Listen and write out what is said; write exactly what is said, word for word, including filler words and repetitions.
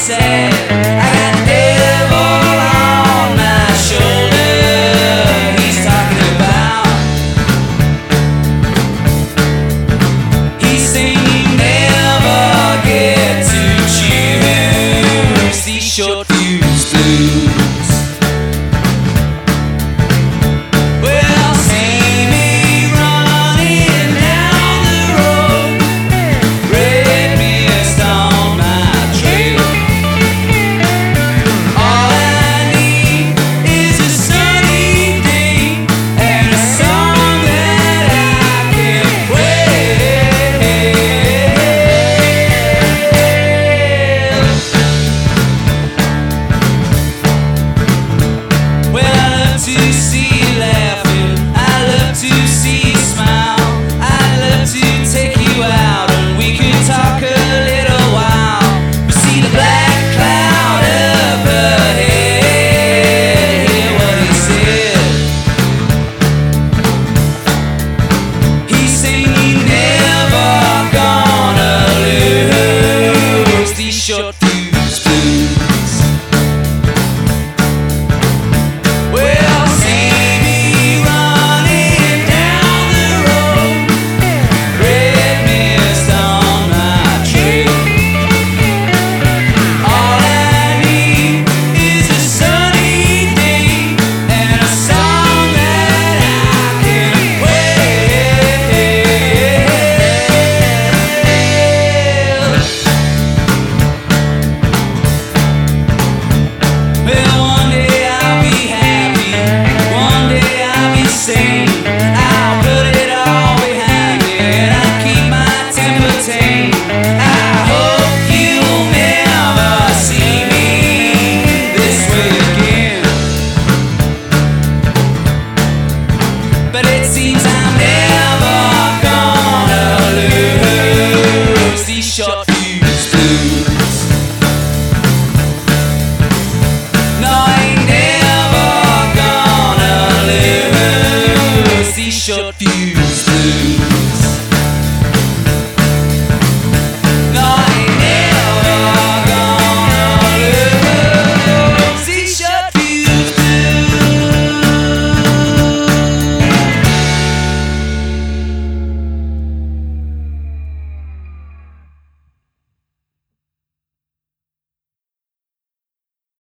said, I got the devil on my shoulder. He's talking about, he's saying you never get to choose these short fuse blues. Well, see me running down the road, red mist on my trail. All I need is a sunny day and a song that I can play. Well, I love to see you laughing, I love to see you smile, I love to take you out and we could talk a little while. But see the black cloud up ahead, hear what he said. He's saying you never gonna lose these short fuse blues. Well, see me running down the road, red mist on my trail. All I need is a sunny day and a song that I can wail. Well, one day I'll be happy, one day I'll be sane. I'll put it all behind me and I'll keep my temper tame. I hope you'll never see me this way again. But it seems I'm never gonna lose these short fuse blues. No, I ain't never gonna lose these short fuse